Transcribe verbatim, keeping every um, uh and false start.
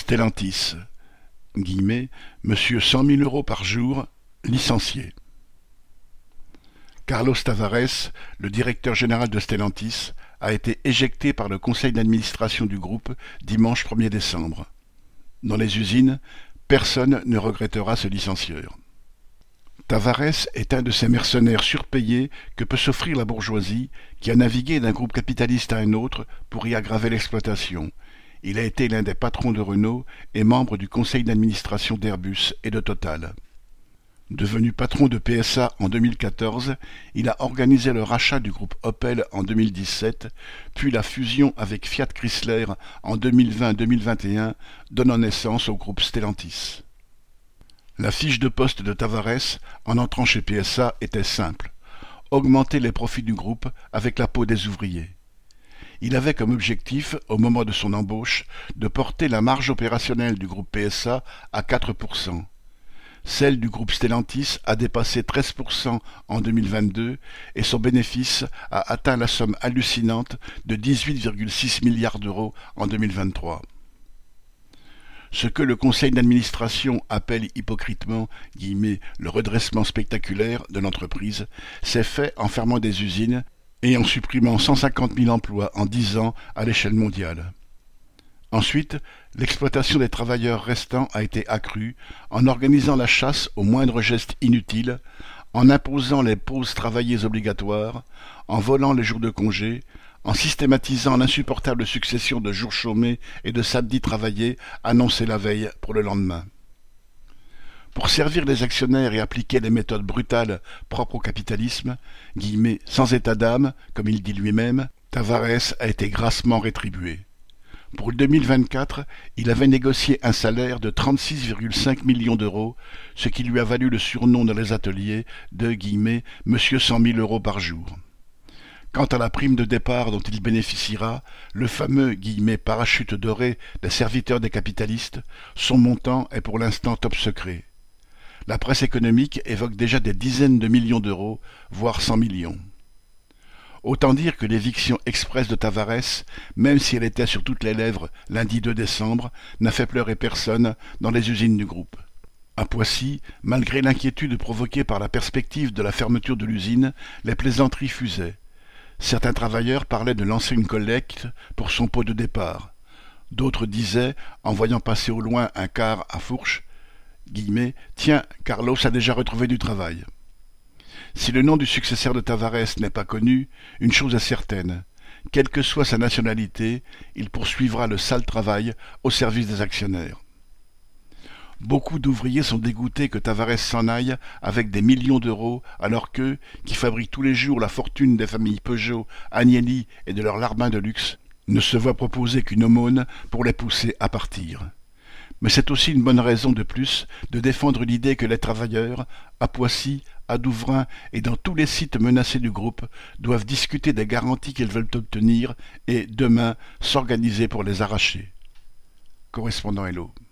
Stellantis, guillemets, Monsieur cent mille euros par jour, licencié. Carlos Tavares, le directeur général de Stellantis, a été éjecté par le conseil d'administration du groupe dimanche premier décembre. Dans les usines, personne ne regrettera ce licencieur. Tavares est un de ces mercenaires surpayés que peut s'offrir la bourgeoisie qui a navigué d'un groupe capitaliste à un autre pour y aggraver l'exploitation. Il a été l'un des patrons de Renault et membre du conseil d'administration d'Airbus et de Total. Devenu patron de P S A en deux mille quatorze, il a organisé le rachat du groupe Opel en deux mille dix-sept, puis la fusion avec Fiat Chrysler en deux mille vingt deux mille vingt et un, donnant naissance au groupe Stellantis. La fiche de poste de Tavares, en entrant chez P S A, était simple: augmenter les profits du groupe avec la peau des ouvriers. Il avait comme objectif, au moment de son embauche, de porter la marge opérationnelle du groupe P S A à quatre pour cent. Celle du groupe Stellantis a dépassé treize pour cent en deux mille vingt-deux et son bénéfice a atteint la somme hallucinante de dix-huit virgule six milliards d'euros en deux mille vingt-trois. Ce que le conseil d'administration appelle hypocritement guillemets, le redressement spectaculaire de l'entreprise s'est fait en fermant des usines et en supprimant cent cinquante mille emplois en dix ans à l'échelle mondiale. Ensuite, l'exploitation des travailleurs restants a été accrue en organisant la chasse aux moindres gestes inutiles, en imposant les pauses travaillées obligatoires, en volant les jours de congé, en systématisant l'insupportable succession de jours chômés et de samedis travaillés annoncés la veille pour le lendemain. Pour servir les actionnaires et appliquer les méthodes brutales propres au capitalisme, guillemets, sans état d'âme, comme il dit lui-même, Tavares a été grassement rétribué. Pour deux mille vingt-quatre, il avait négocié un salaire de trente-six virgule cinq millions d'euros, ce qui lui a valu le surnom dans les ateliers de guillemets, Monsieur cent mille euros par jour. Quant à la prime de départ dont il bénéficiera, le fameux guillemets, parachute doré des serviteurs des capitalistes, son montant est pour l'instant top secret. La presse économique évoque déjà des dizaines de millions d'euros, voire cent millions. Autant dire que l'éviction express de Tavares, même si elle était sur toutes les lèvres lundi deux décembre, n'a fait pleurer personne dans les usines du groupe. À Poissy, malgré l'inquiétude provoquée par la perspective de la fermeture de l'usine, les plaisanteries fusaient. Certains travailleurs parlaient de lancer une collecte pour son pot de départ. D'autres disaient, en voyant passer au loin un car à fourche, guillemets, « Tiens, Carlos a déjà retrouvé du travail ». Si le nom du successeur de Tavares n'est pas connu, une chose est certaine: quelle que soit sa nationalité, il poursuivra le sale travail au service des actionnaires. Beaucoup d'ouvriers sont dégoûtés que Tavares s'en aille avec des millions d'euros, alors qu'eux, qui fabriquent tous les jours la fortune des familles Peugeot, Agnelli et de leurs larbins de luxe, ne se voient proposer qu'une aumône pour les pousser à partir. Mais c'est aussi une bonne raison de plus de défendre l'idée que les travailleurs, à Poissy, à Douvrin et dans tous les sites menacés du groupe, doivent discuter des garanties qu'ils veulent obtenir et, demain, s'organiser pour les arracher. Correspondant Hello.